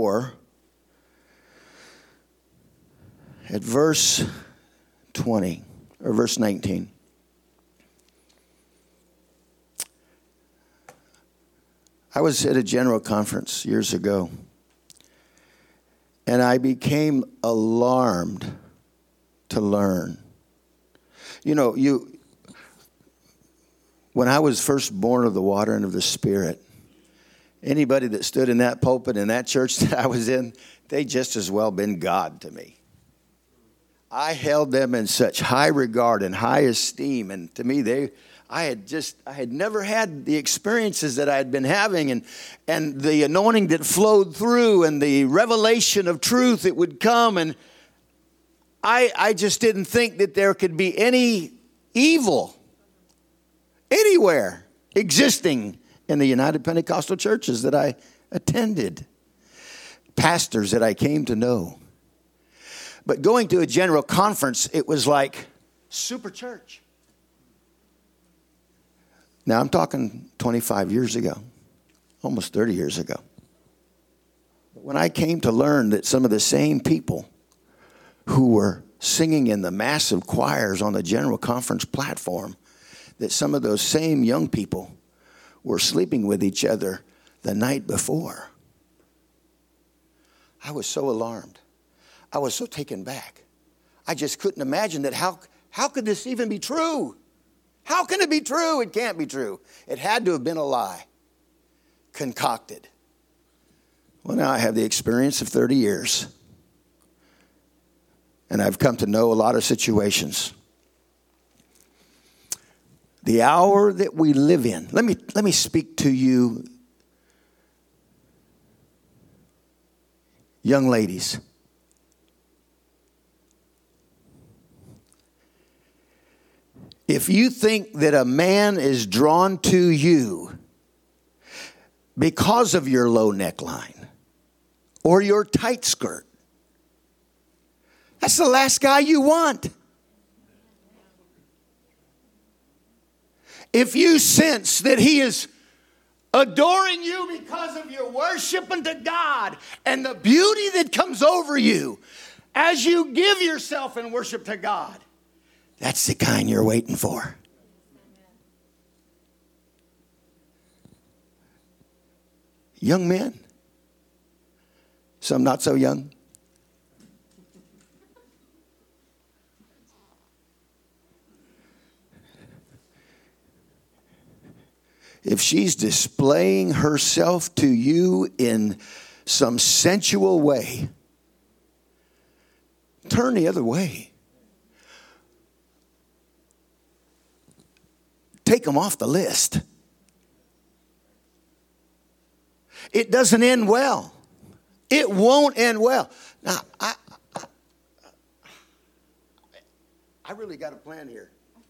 4 at verse 20 or verse 19. I was at a general conference years ago, and I became alarmed to learn. When I was first born of the water and of the Spirit, anybody that stood in that pulpit in that church that I was in, they just as well been God to me. I held them in such high regard and high esteem, and to me, I had never had the experiences that I had been having, and the anointing that flowed through, and the revelation of truth that would come, and I just didn't think that there could be any evil anywhere existing in the United Pentecostal churches that I attended, pastors that I came to know. But going to a general conference, it was like super church. Now, I'm talking 25 years ago, almost 30 years ago. When I came to learn that some of the same people who were singing in the massive choirs on the general conference platform, that some of those same young people were sleeping with each other the night before, I was so alarmed. I was so taken back. I just couldn't imagine that. How could this even be true? How can it be true? It can't be true. It had to have been a lie, concocted. Well, now I have the experience of 30 years. And I've come to know a lot of situations. The hour that we live in. Let me speak to you, young ladies. If you think that a man is drawn to you because of your low neckline or your tight skirt, that's the last guy you want. If you sense that he is adoring you because of your worship unto God and the beauty that comes over you as you give yourself in worship to God, that's the kind you're waiting for. Young men, some not so young. If she's displaying herself to you in some sensual way, turn the other way. Take them off the list. It doesn't end well. It won't end well. Now, I really got a plan here.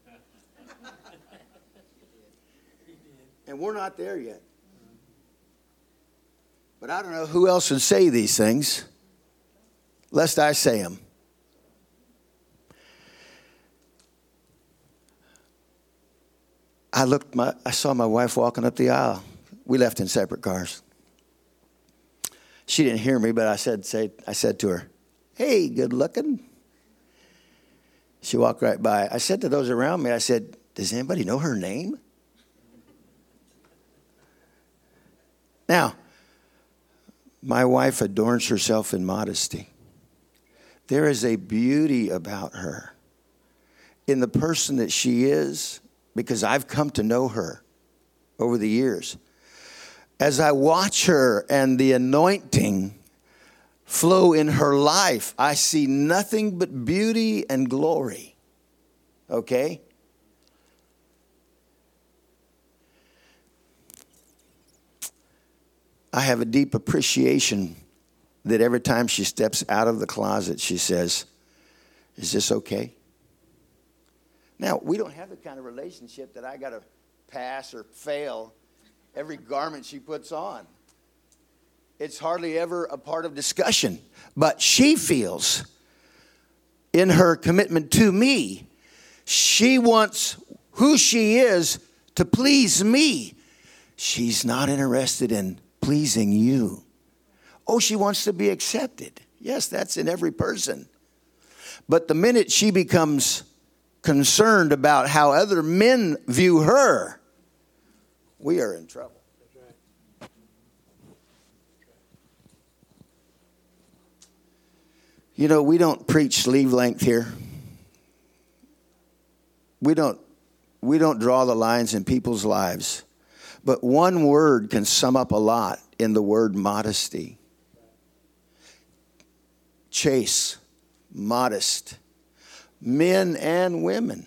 And we're not there yet. But I don't know who else would say these things, lest I say them. I saw my wife walking up the aisle. We left in separate cars. She didn't hear me, but I said to her, "Hey, good looking." She walked right by. I said to those around me, I said, "Does anybody know her name?" Now, my wife adorns herself in modesty. There is a beauty about her in the person that she is, because I've come to know her over the years. As I watch her and the anointing flow in her life, I see nothing but beauty and glory. Okay? I have a deep appreciation that every time she steps out of the closet, she says, "Is this okay?" Now, we don't have the kind of relationship that I got to pass or fail every garment she puts on. It's hardly ever a part of discussion. But she feels in her commitment to me, she wants who she is to please me. She's not interested in pleasing you Oh, she wants to be accepted. Yes, that's in every person. But the minute she becomes concerned about how other men view her, we are in trouble. You know, we don't preach sleeve length here. We don't draw the lines in people's lives. But one word can sum up a lot in the word modesty. Chaste, modest, men and women.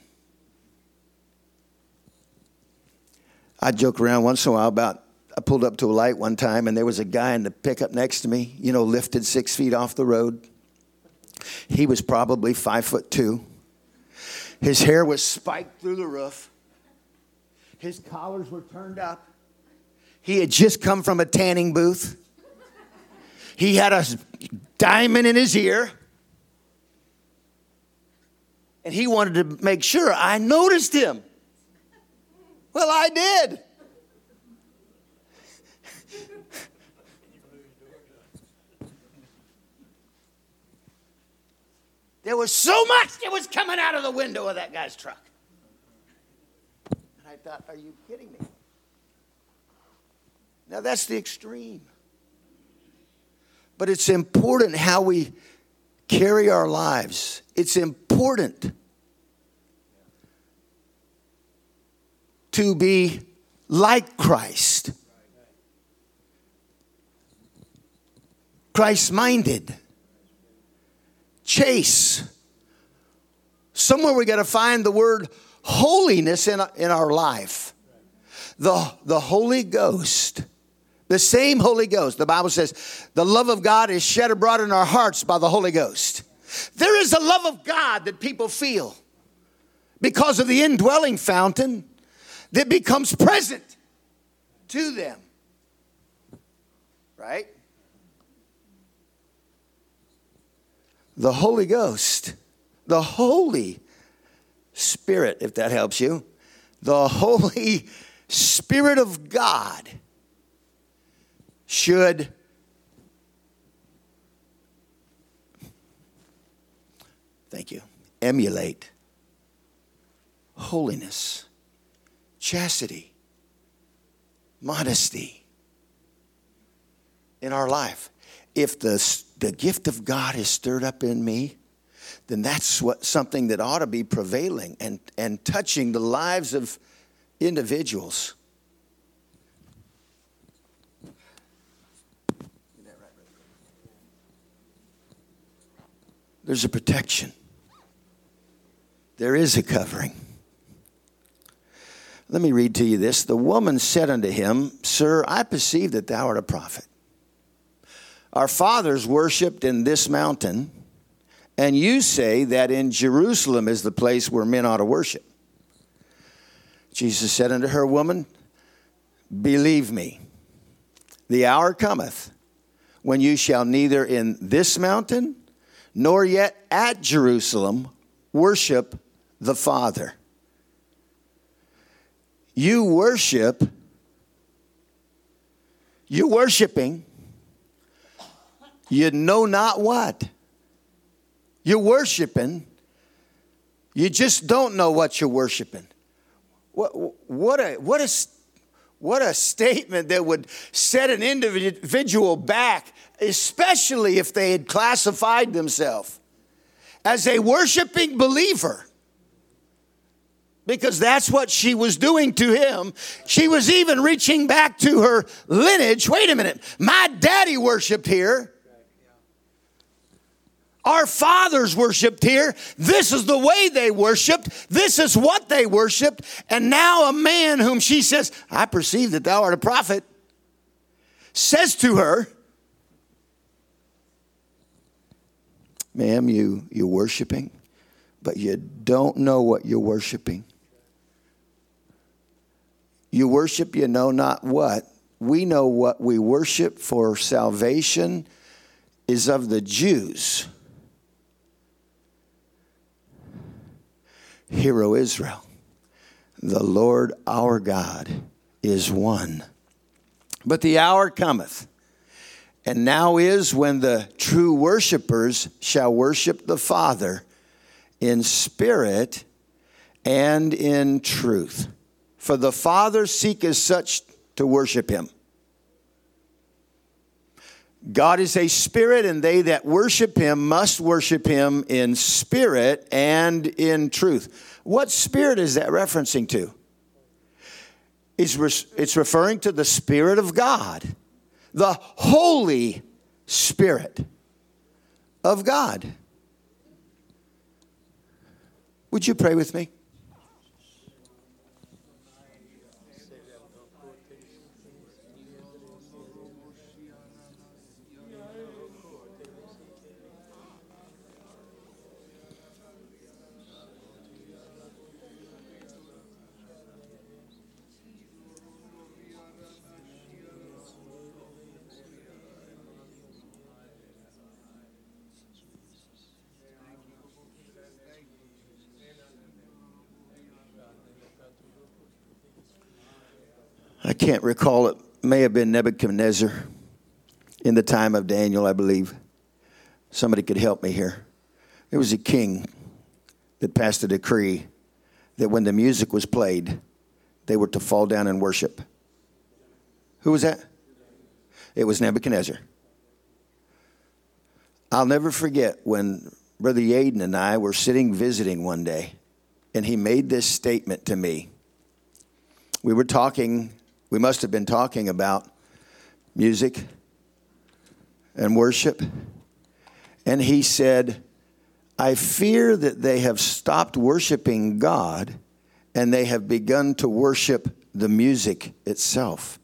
I joke around once in a while about, I pulled up to a light one time and there was a guy in the pickup next to me, lifted 6 feet off the road. He was probably 5'2". His hair was spiked through the roof. His collars were turned up. He had just come from a tanning booth. He had a diamond in his ear. And he wanted to make sure I noticed him. Well, I did. There was so much that was coming out of the window of that guy's truck. And I thought, are you kidding me? Now that's the extreme. But it's important how we carry our lives. It's important to be like Christ. Christ-minded. Chase. Somewhere we got to find the word holiness in our life. The Holy Ghost. The same Holy Ghost. The Bible says the love of God is shed abroad in our hearts by the Holy Ghost. There is a love of God that people feel because of the indwelling fountain that becomes present to them. Right? The Holy Ghost, the Holy Spirit, if that helps you, the Holy Spirit of God should emulate holiness, chastity, modesty in our life. If the gift of God is stirred up in me, then that's something that ought to be prevailing and touching the lives of individuals. There's a protection. There is a covering. Let me read to you this. The woman said unto him, Sir, I perceive that thou art a prophet. Our fathers worshipped in this mountain, and you say that in Jerusalem is the place where men ought to worship. Jesus said unto her, Woman, believe me, the hour cometh when you shall neither in this mountain nor yet at Jerusalem worship the Father. You're worshiping, you know not what. You're worshiping, you just don't know what you're worshiping. What a statement that would set an individual back, especially if they had classified themselves as a worshiping believer. Because that's what she was doing to him. She was even reaching back to her lineage. Wait a minute. My daddy worshiped here. Our fathers worshiped here. This is the way they worshiped. This is what they worshiped. And now a man whom she says, I perceive that thou art a prophet, says to her, Ma'am, you're worshiping, but you don't know what you're worshiping. You worship, you know not what. We know what we worship, for salvation is of the Jews. Hear, O Israel, the Lord our God is one. But the hour cometh, and now is when the true worshipers shall worship the Father in spirit and in truth. For the Father seeketh such to worship him. God is a spirit, and they that worship him must worship him in spirit and in truth. What spirit is that referencing to? It's referring to the Spirit of God, the Holy Spirit of God. Would you pray with me? I can't recall. It may have been Nebuchadnezzar in the time of Daniel, I believe. Somebody could help me here. There was a king that passed a decree that when the music was played, they were to fall down and worship. Who was that? It was Nebuchadnezzar. I'll never forget when Brother Yaden and I were sitting visiting one day, and he made this statement to me. We were talking, we must have been talking about music and worship. And he said, I fear that they have stopped worshiping God and they have begun to worship the music itself.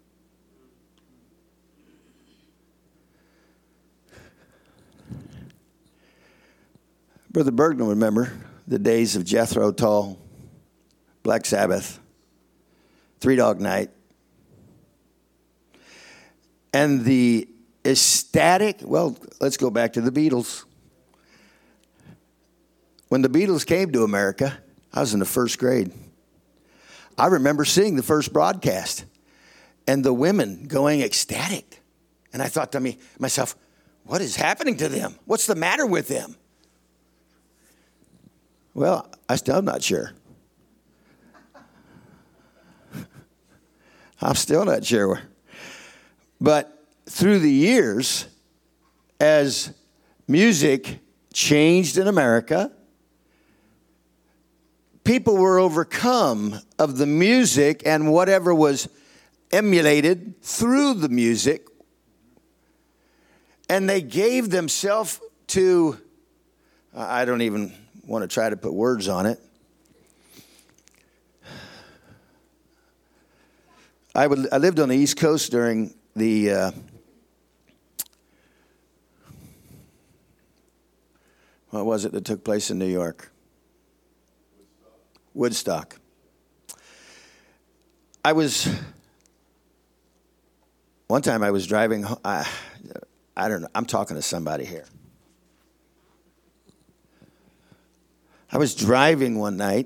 Brother Bergman, remember the days of Jethro Tull, Black Sabbath, Three Dog Night, and the ecstatic, well, let's go back to the Beatles. When the Beatles came to America, I was in the first grade. I remember seeing the first broadcast and the women going ecstatic. And I thought to myself, what is happening to them? What's the matter with them? Well, I'm still not sure. I'm still not sure. But through the years, as music changed in America, people were overcome of the music and whatever was emulated through the music. And they gave themselves to, I don't even want to try to put words on it. I lived on the East Coast during the what was it that took place in New York? Woodstock. One time I was driving, I don't know, I'm talking to somebody here. I was driving one night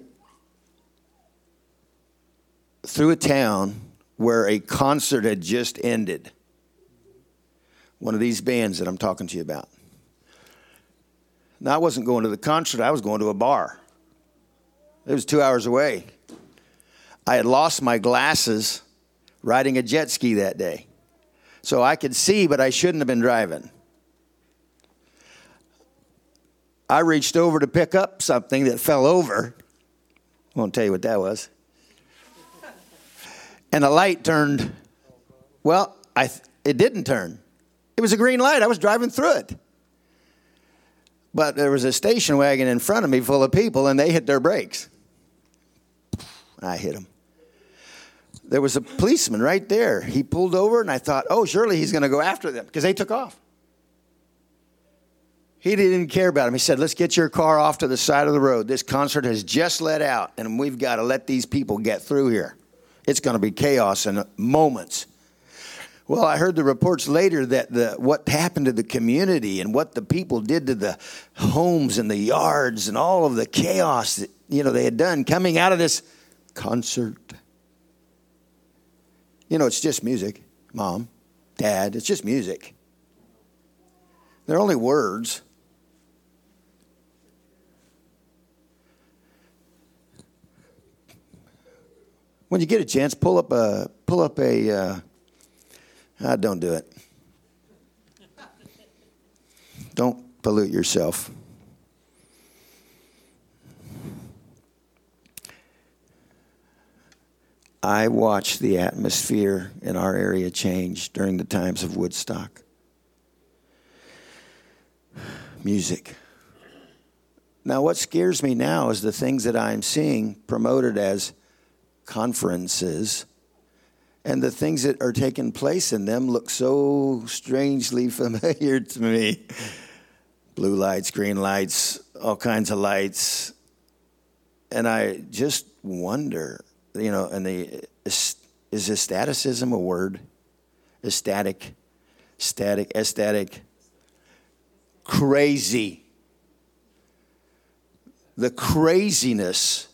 through a town where a concert had just ended. One of these bands that I'm talking to you about. Now, I wasn't going to the concert, I was going to a bar. It was 2 hours away. I had lost my glasses riding a jet ski that day. So I could see, but I shouldn't have been driving. I reached over to pick up something that fell over. I won't tell you what that was. And the light turned. Well, it didn't turn. It was a green light. I was driving through it. But there was a station wagon in front of me full of people, and they hit their brakes. I hit them. There was a policeman right there. He pulled over, and I thought, oh, surely he's going to go after them, because they took off. He didn't care about him. He said, let's get your car off to the side of the road. This concert has just let out, and we've got to let these people get through here. It's going to be chaos in moments. Well, I heard the reports later that what happened to the community and what the people did to the homes and the yards and all of the chaos that, they had done coming out of this concert. It's just music. Mom, Dad, it's just music. They're only words. When you get a chance, pull up a. Don't do it. Don't pollute yourself. I watched the atmosphere in our area change during the times of Woodstock. Music. Now, what scares me now is the things that I'm seeing promoted as conferences, and the things that are taking place in them look so strangely familiar to me. Blue lights, green lights, all kinds of lights. And I just wonder, and is ecstaticism a word? Ecstatic. Crazy. The craziness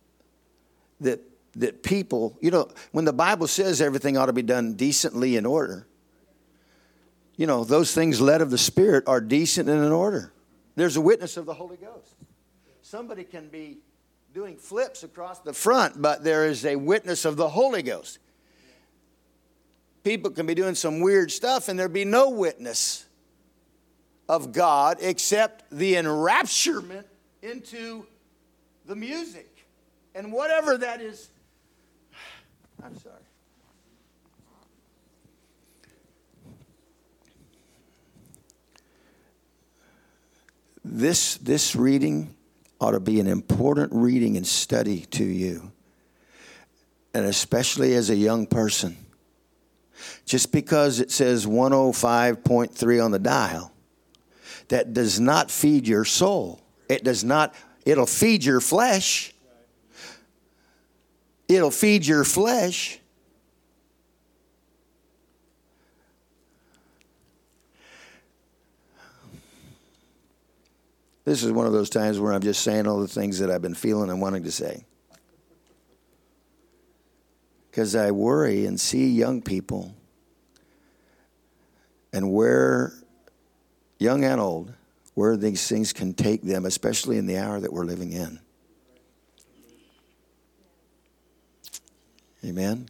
that people, when the Bible says everything ought to be done decently in order, those things led of the Spirit are decent and in order. There's a witness of the Holy Ghost. Somebody can be doing flips across the front, but there is a witness of the Holy Ghost. People can be doing some weird stuff and there be no witness of God except the enrapturement into the music. And whatever that is, I'm sorry. This reading ought to be an important reading and study to you, and especially as a young person. Just because it says 105.3 on the dial, that does not feed your soul. It does not. It'll feed your flesh. It'll feed your flesh. This is one of those times where I'm just saying all the things that I've been feeling and wanting to say. Because I worry and see young people, and where, young and old, where these things can take them, especially in the hour that we're living in. Amen?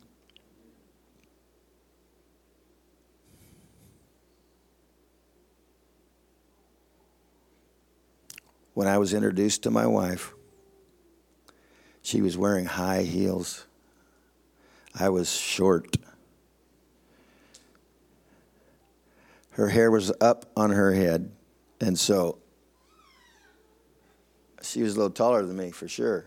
When I was introduced to my wife, she was wearing high heels. I was short. Her hair was up on her head, and so she was a little taller than me for sure.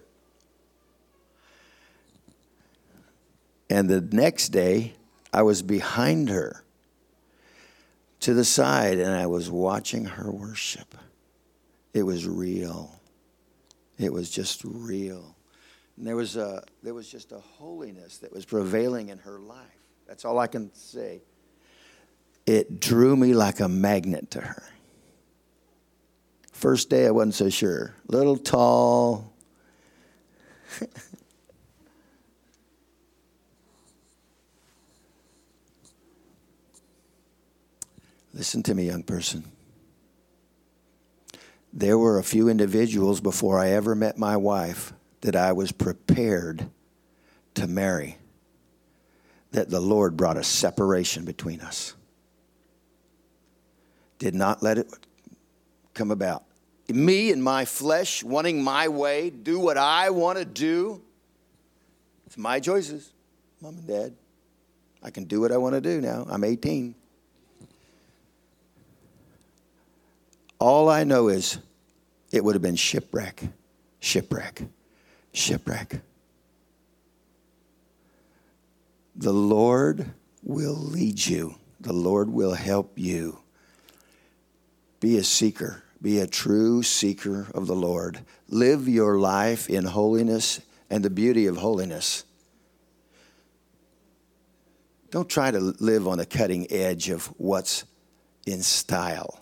And the next day, I was behind her to the side, and I was watching her worship. It was real. It was just real. And there was just a holiness that was prevailing in her life. That's all I can say. It drew me like a magnet to her. First day, I wasn't so sure. Little tall. Listen to me, young person. There were a few individuals before I ever met my wife that I was prepared to marry, that the Lord brought a separation between us. Did not let it come about. Me and my flesh wanting my way, do what I want to do. It's my choices, Mom and Dad. I can do what I want to do now. I'm 18. All I know is it would have been shipwreck, shipwreck, shipwreck. The Lord will lead you. The Lord will help you. Be a seeker. Be a true seeker of the Lord. Live your life in holiness and the beauty of holiness. Don't try to live on the cutting edge of what's in style,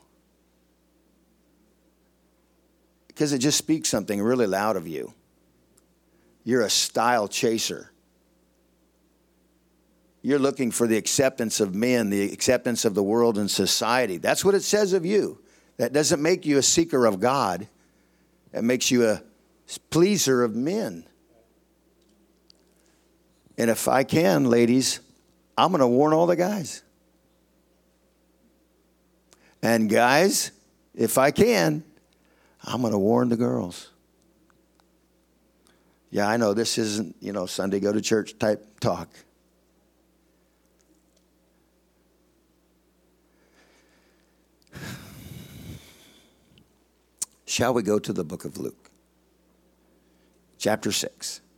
because it just speaks something really loud of you. You're a style chaser. You're looking for the acceptance of men, the acceptance of the world and society. That's what it says of you. That doesn't make you a seeker of God. It makes you a pleaser of men. And if I can, ladies, I'm going to warn all the guys. And guys, if I can, I'm going to warn the girls. Yeah, I know this isn't, Sunday go to church type talk. Shall we go to the book of Luke? Chapter 6.